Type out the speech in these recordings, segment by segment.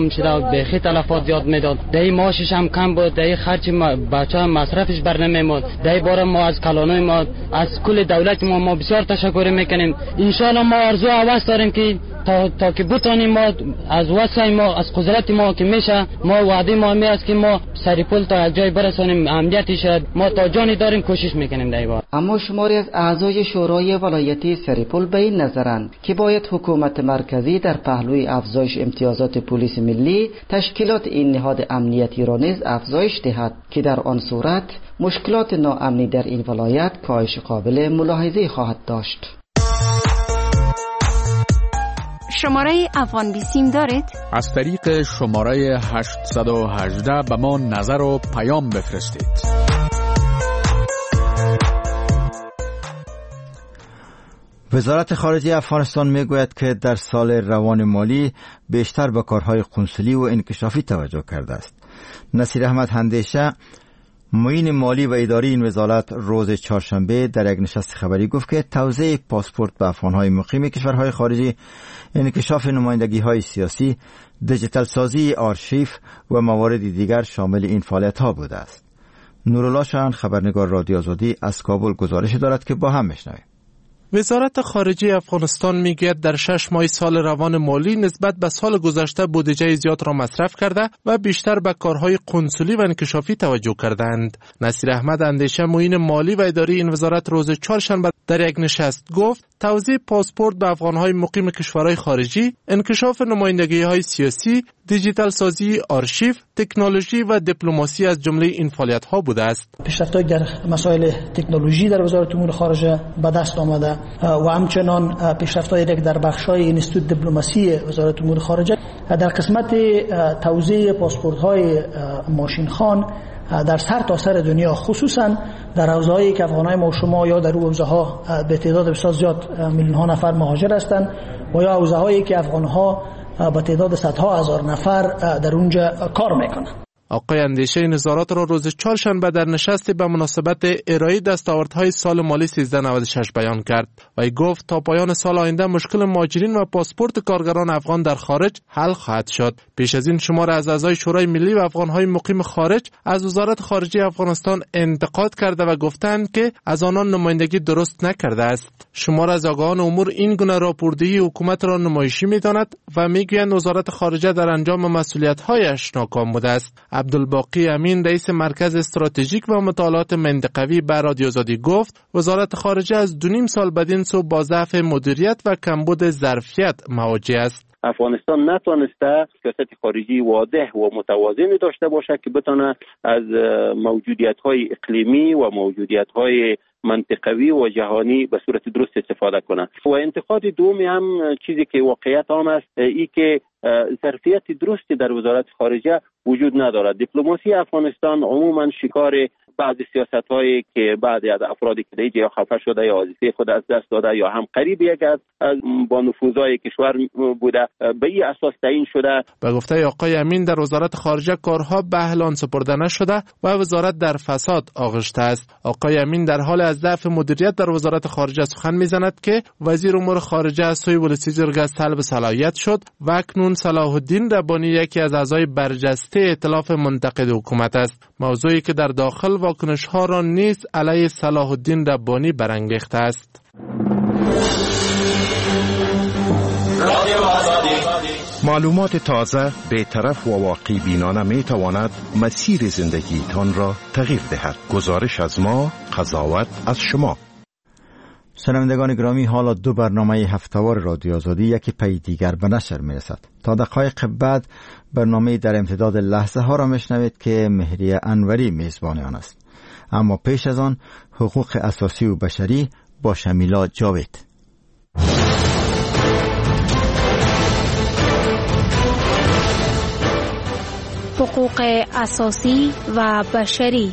میشد و به تلفات زیاد میداد. دای ماشش هم کم بود، دای خرج بچه‌ها مصرفش بر نمیاد. دای بار ما از کلانای ما از کل دولت ما بسیار تشکر میکنیم. ان شاء الله ما آرزو هوس داریم که تا که بتونیم ما از وسع ما از قدرت ما که میشه ما وعده ما می است که ما سریپل تا یک جای برسونیم امنیتی شد ما تا جانی داریم کوشش میکنیم در این بار. اما شماری از اعضای شورای ولایتی سریپل به این نظرند که باید حکومت مرکزی در پهلوی افزایش امتیازات پلیس ملی تشکیلات این نهاد امنیتی را نیز افزایش دهد که در آن صورت مشکلات ناامنی در این ولایت کاهش قابل ملاحظه خواهد داشت. شماره افغان بیسیم دارید؟ از طریق شماره 818 به ما نظر و پیام بفرستید. وزارت خارجه افغانستان میگوید که در سال روان مالی بیشتر به کارهای قنصلی و انکشافی توجه کرده است. نصیر احمد هندیشه معین مالی و اداری این وزارت روز چهارشنبه در یک نشست خبری گفت که توزیع پاسپورت به افغانهای مقیم کشورهای خارجی، انکشاف نمایندگی‌های سیاسی، دیجیتال سازی آرشیو و موارد دیگر شامل این فعالیت‌ها بوده است. نورالله شاهان خبرنگار رادیو آزادی از کابل گزارش دارد که با هم بشنویم. وزارت خارجه افغانستان میگوید در 6 ماه سال روان مالی نسبت به سال گذشته بودجه زیاد را مصرف کرده و بیشتر به کارهای قنصلی و انکشافی توجه کردند. نصیر احمد اندیشه معین مالی و اداری این وزارت روز چهارشنبه در یک نشست گفت توزیع پاسپورت به افغانهای مقیم کشورهای خارجی، انکشاف نمایندگی‌های سیاسی، دیجیتال سازی آرشیو، تکنولوژی و دیپلماسی از جمله این فعالیت‌ها بوده است. پیشرفت‌های در مسائل تکنولوژی در وزارت امور خارجه به دست آمده و همچنان پیشرفت‌های در بخش‌های اینستیتوت دیپلماسی وزارت امور خارجه در قسمت توزیع پاسپورت‌های ماشین‌خوان در سر تا سر دنیا، خصوصا در حوزه‌هایی که افغان‌های ما و شما یا در اون حوزه‌ها به تعداد بسیار زیاد میلیون‌ها نفر مهاجر هستند و یا حوزه‌هایی که افغان‌ها به تعداد صدها هزار نفر در اونجا کار میکنند. آقای اندیشه این وزارت را روز چهارشنبه در نشستی به مناسبت ارائه دستاوردهای سال مالی 1396 بیان کرد و گفت تا پایان سال آینده مشکل مهاجرین و پاسپورت کارگران افغان در خارج حل خواهد شد. پیش از این شمار از اعضای شورای ملی و افغانهای مقیم خارج از وزارت خارجه افغانستان انتقاد کرده و گفتند که از آنان نمایندگی درست نکرده است. شمار از آگاهان امور این گونه راپوردهی حکومت را نمایشی می‌داند و میگویند وزارت خارجه در انجام مسئولیت‌هایش ناکام بوده است. عبدالباقی امین رئیس مرکز استراتژیک و مطالعات منطقوی به رادیو آزادی گفت وزارت خارجه از 2.5 سال بدین سو با ضعف مدیریت و کمبود ظرفیت مواجه است. افغانستان نتوانسته سیاست خارجی واضح و متوازنی داشته باشد که بتونه از موجودیت‌های اقلیمی و موجودیت‌های منطقوی و جهانی به صورت درست استفاده کنه. و انتقاد دومی هم چیزی که واقعیت آن است ای که ظرفیت درستی در وزارت خارجه وجود ندارد. دیپلماسی افغانستان عموما شکار بعضی سیاست‌هایی که بعضی از افرادی که دیگه یا خفه شده یا وظیفه خود از دست داده یا هم قریب یک از با نفوذهای کشور بوده به این اساس تعیین شده. به گفته آقای امین در وزارت خارجه کارها به اهل سپرده نشده و وزارت در فساد آغشته است. آقای امین در حال از ضعف مدیریت در وزارت خارجه سخن میزند که وزیر امور خارجه از سوی ولسی جرگه سلب صلاحیت شد و اکنون صلاح الدین ربانی یکی از اعضای برجسته ائتلاف منتقد حکومت است. موضوعی که در داخل واکنش‌ها را نیز علیه صلاح الدین ربانی برانگیخته است. معلومات تازه، بی‌طرف و واقع بینانه می تواند مسیر زندگیتان را تغییر دهد. گزارش از ما، قضاوت از شما. شنوندگان گرامی، حالا 2 برنامه هفته‌وار رادیو آزادی یکی پی دیگر به نشر می‌رسد. تا دقایق بعد برنامه در امتداد لحظه ها را میشنوید که مهریه انوری میزبان آن است. اما پیش از آن حقوق اساسی و بشری با شمیلا جاوید. حقوق اساسی و بشری.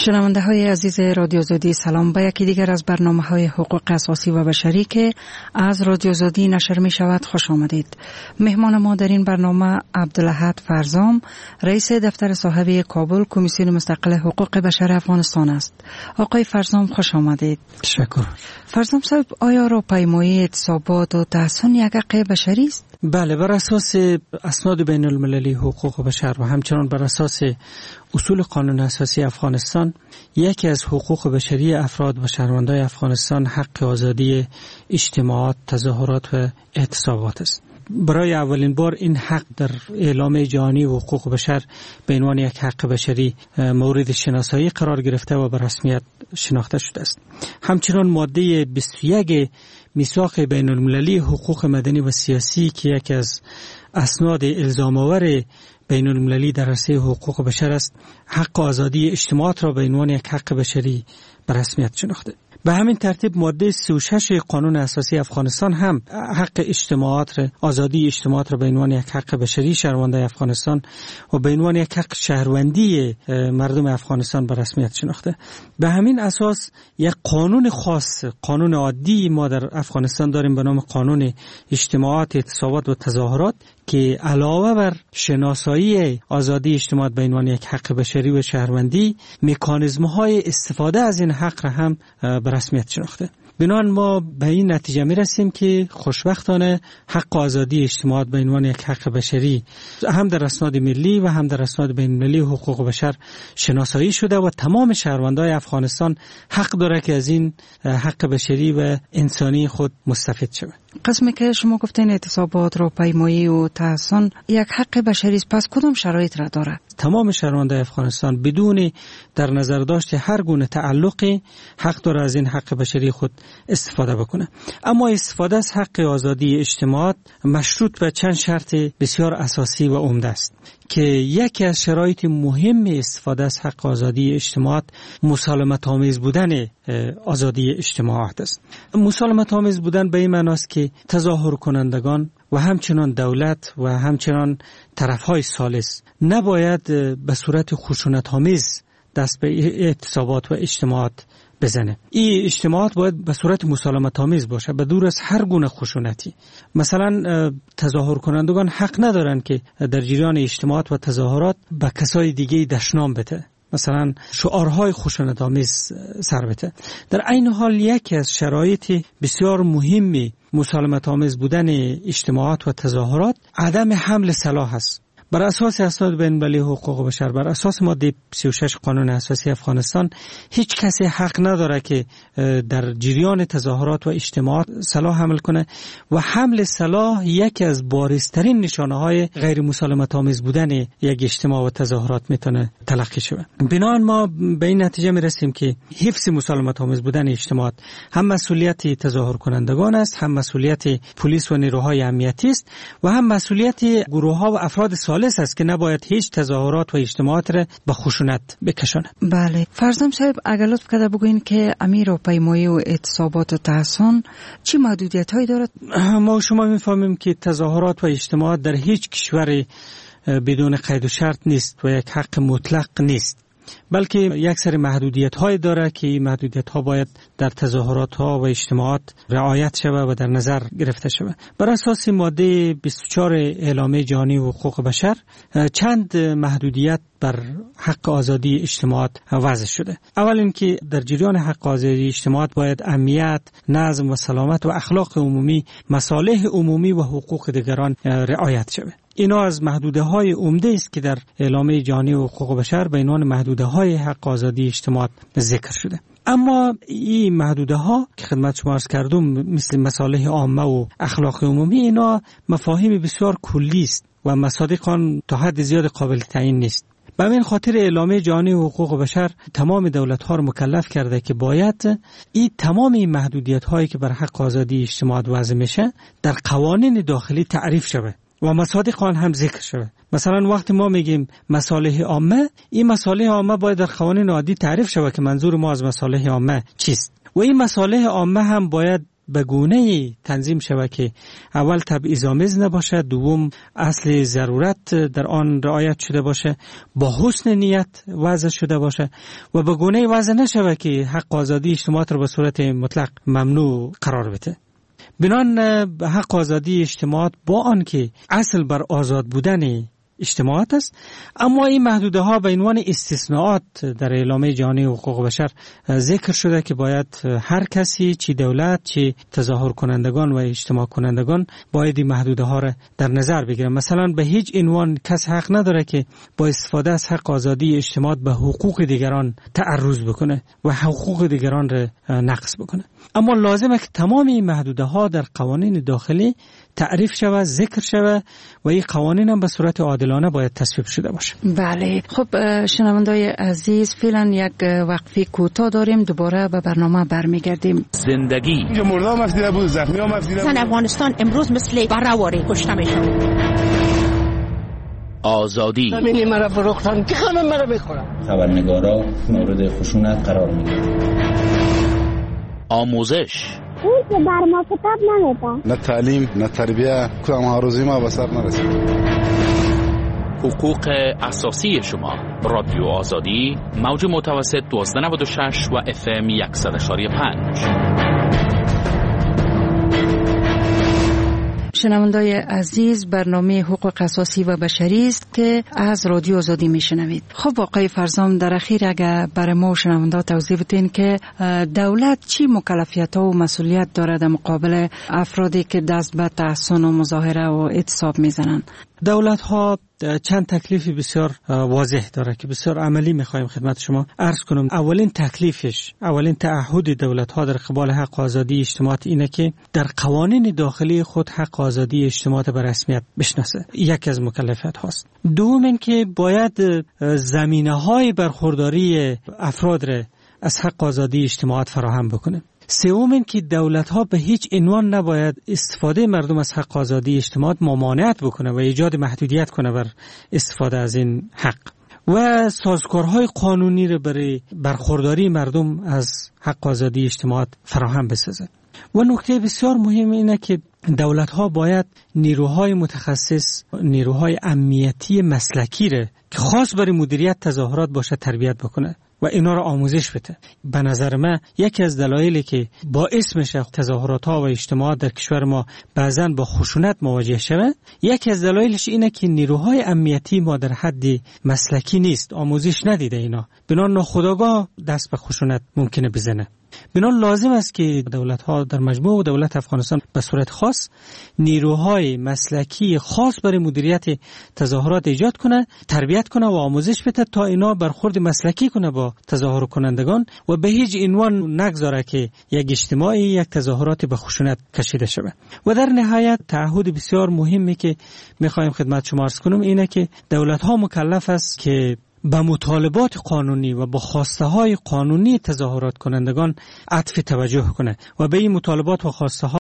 شنونده های عزیز رادیو زودی، سلام. با یکی دیگر از برنامه های حقوق اساسی و بشری که از رادیو زودی نشر می شود خوش آمدید. مهمان ما در این برنامه عبدالاحد فرزام، رئیس دفتر صاحبه کابل کمیسیون مستقل حقوق بشر افغانستان است. آقای فرزام خوش آمدید. تشکر. فرزام صاحب، آیا راهپیمایی اعتصابات و تحصن یک حق بشری است؟ بله، بر اساس اسناد بین المللی حقوق بشر و همچنان بر اساس اصول قانون اساسی افغانستان، یکی از حقوق بشری افراد و شهروندان افغانستان حق آزادی اجتماعات، تظاهرات و اعتصابات است. برای اولین بار این حق در اعلامیه جهانی حقوق بشر به عنوان یک حق بشری مورد شناسایی قرار گرفته و به رسمیت شناخته شده است. همچنین ماده 21 میثاق بین المللی حقوق مدنی و سیاسی که یکی از اسناد الزام آور بین المللی در عرصه حقوق بشر است، حق آزادی اجتماعات را به عنوان یک حق بشری به رسمیت شناخته. به همین ترتیب ماده 36 قانون اساسی افغانستان هم حق اجتماعات را، آزادی اجتماعات را به عنوان یک حق بشری شهروندان افغانستان و به عنوان یک حق شهروندی مردم افغانستان به رسمیت شناخته. به همین اساس یک قانون خاص، قانون عادی ما در افغانستان داریم به نام قانون اجتماعات، اعتصابات و تظاهرات که علاوه بر شناسایی آزادی اجتماعات به عنوان یک حق بشری و شهروندی، مکانیزم‌های استفاده از این حق را هم به رسمیت شناخته. بنابراین ما به این نتیجه می رسیم که خوشبختانه حق آزادی اجتماعات به عنوان یک حق بشری هم در اسناد ملی و هم در اسناد بین المللی حقوق بشر شناسایی شده و تمام شهروندان افغانستان حق داره که از این حق بشری و انسانی خود مستفید شود. قسمی که شما گفتین اعتصابات، راهپیمایی و تحصن یک حق بشری است، پس کدام شرایط را داره؟ تمام شهروندان افغانستان بدون در نظر داشت هر گونه تعلقی حق داره از این حق بشری خود استفاده بکنه. اما استفاده از حق آزادی اجتماعات مشروط به چند شرط بسیار اساسی و عمده است که یکی از شرایط مهم استفاده از حق آزادی اجتماعات مسالمت آمیز بودن آزادی اجتماعات است. مسالمت آمیز بودن به این معنی است که تظاهر کنندگان و همچنان دولت و همچنان طرفهای ثالث نباید به صورت خشونت آمیز دست به اعتصابات و اجتماعات بزنه. این اجتماعات باید به صورت مسالمت آمیز باشه، به دور از هر گونه خشونتی. مثلا تظاهر کنندگان حق ندارن که در جریان اجتماعات و تظاهرات به کسای دیگه دشنام بده، مثلا شعارهای خشونت آمیز سر بده. در عین حال یکی از شرایط بسیار مهمی مسالمت آمیز بودن اجتماعات و تظاهرات عدم حمل سلاح است. بر اساس اسناد بین المللی حقوق بشر، بر اساس ماده 36 قانون اساسی افغانستان، هیچ کسی حق نداره که در جریان تظاهرات و اجتماعات سلاح حمل کنه و حمل سلاح یکی از بارزترین نشانه‌های غیر مسالمت آمیز بودن یک اجتماع و تظاهرات میتونه تلقی شود. بنابراین ما به این نتیجه میرسیم که حفظ مسالمت آمیز بودن اجتماعات هم مسئولیت تظاهر کنندگان است، هم مسئولیت پلیس و نیروهای امنیتی است و هم مسئولیت گروه‌ها و افراد ثالث است که نباید هیچ تظاهرات و اجتماعات را به خشونت بکشانه. بله، فرزام صاحب اگر لطف کرده بگوین که امیر و پیمایی و اعتصابات و تحصن چی محدودیت‌هایی دارد؟ ما شما می‌فهمیم که تظاهرات و اجتماعات در هیچ کشوری بدون قید و شرط نیست و یک حق مطلق نیست، بلکه یک سری محدودیت‌های داره که این محدودیت‌ها باید در تظاهرات‌ها و اجتماعات رعایت شود و در نظر گرفته شود. بر اساس ماده 24 اعلامیه جهانی حقوق بشر چند محدودیت بر حق آزادی اجتماعات وضع شده. اول اینکه در جریان حق آزادی اجتماعات باید امنیت، نظم و سلامت و اخلاق عمومی، مصالح عمومی و حقوق دیگران رعایت شود. اینا از محدوده‌های عمده است که در اعلامیه جهانی حقوق بشر به عنوان محدوده‌های حق آزادی اجتماعات ذکر شده. اما این محدوده‌ها که خدمت شما عرض کردم مثل مصالح عامه و اخلاق عمومی، اینا مفاهیم بسیار کلی است و مصادیق آن تا حد زیاد قابل تعیین نیست. به این خاطر اعلامیه جهانی حقوق بشر تمام دولت‌ها را مکلف کرده که باید این تمام محدودیت‌هایی که بر حق آزادی اجتماعات وضع میشه در قوانین داخلی تعریف شود و مصادیق آن هم ذکر شود. مثلا وقتی ما میگیم مصالح عامه، این مصالح عامه باید در قوانین عادی تعریف شود که منظور ما از مصالح عامه چیست و این مصالح عامه هم باید به گونه تنظیم شود که اول تبعیض‌آمیز نباشه، دوم اصل ضرورت در آن رعایت شده باشه، با حسن نیت وضع شده باشه و به گونه وضع نشود که حق آزادی اجتماعات را به صورت مطلق ممنوع قرار بده. بنان حق آزادی اجتماعات با آن که اصل بر آزاد بودن اجتماعات است، اما این محدوده ها به عنوان استثناءات در اعلامیه جهانی حقوق بشر ذکر شده که باید هر کسی، چی دولت، چی تظاهر کنندگان و اجتماع کنندگان، باید این محدوده ها را در نظر بگیرن. مثلا به هیچ عنوان کس حق نداره که با استفاده از حق آزادی اجتماعات به حقوق دیگران تعرض بکنه و حقوق دیگران را نقض بکنه. اما لازمه که تمام این محدوده ها در قوانین داخلی تعریف شود، ذکر شود و این قوانین هم به صورت عادلانه باید تصویب شده باشه. بله، خب شنوندای عزیز، فعلا یک وقفه کوتاه داریم، دوباره به برنامه برمیگردیم. زندگی اینجا مرده هم افزیده بود، زخمی هم افزیده بود. افغانستان امروز مثل برهواری کشته میشه. آزادی همینی مرا فروختن که همه مرا بخورن. خبرنگارا مورد خشونت قرار میگیرن. آموزش اون که بر ما کتاب نمیده، نه تعلیم نه تربیه، کدام هاروزی ما به سر نرسید. حقوق اساسی شما. رادیو آزادی، موج متوسط 1296 و FM 100.5. شنوندای عزیز، برنامه حقوق اساسی و بشری است که از رادیو آزادی میشنوید. خب آقای فرزام، در اخیر اگر برای ما شنوندا توضیح بدین که دولت چی مکلفیت ها و مسئولیت داره در مقابل افرادی که دست به تحصن و مظاهره و اعتصاب میزنن؟ دولت ها چند تکلیف بسیار واضح داره که بسیار عملی میخوایم خدمت شما عرض کنم. اولین تکلیفش، اولین تعهد دولت ها در قبال حق آزادی اجتماعات اینه که در قوانین داخلی خود حق آزادی اجتماعات به رسمیت بشناسه. یکی از مکلفیت هاست. دوم این که باید زمینه های برخورداری افراد را از حق آزادی اجتماعات فراهم بکنه. سوم این که دولت ها به هیچ عنوان نباید استفاده مردم از حق آزادی اجتماعات ممانعت بکنه و ایجاد محدودیت کنه بر استفاده از این حق و سازوکارهای قانونی را برای برخورداری مردم از حق آزادی اجتماعات فراهم بسازه. و نکته بسیار مهم اینه که دولت ها باید نیروهای متخصص، نیروهای امنیتی مسلکی را که خاص برای مدیریت تظاهرات باشه تربیت بکنه و اینا رو آموزش بده. به نظر من یکی از دلایلی که باعث میشه تظاهرات ها و اجتماعات در کشور ما بعضن با خشونت مواجه شود، یکی از دلایلش اینه که نیروهای امنیتی ما در حد مسلکی نیست، آموزش ندیده اینا، بنا ناخودآگاه دست به خشونت ممکنه بزنه. بنابراین لازم است که دولت‌ها در مجموع و دولت افغانستان به صورت خاص نیروهای مسلکی خاص برای مدیریت تظاهرات ایجاد کنه، تربیت کنه و آموزش بده تا اینا برخورد مسلکی کنه با تظاهر کنندگان و به هیچ عنوان نگذاره که یک اجتماعی، یک تظاهرات به خشونت کشیده شود. و در نهایت تعهد بسیار مهمی که می‌خوایم خدمت شما عرض کنم اینه که دولت‌ها مکلف است که به مطالبات قانونی و با خواسته های قانونی تظاهرات کنندگان عطف توجه کنه و به این مطالبات و خواسته ها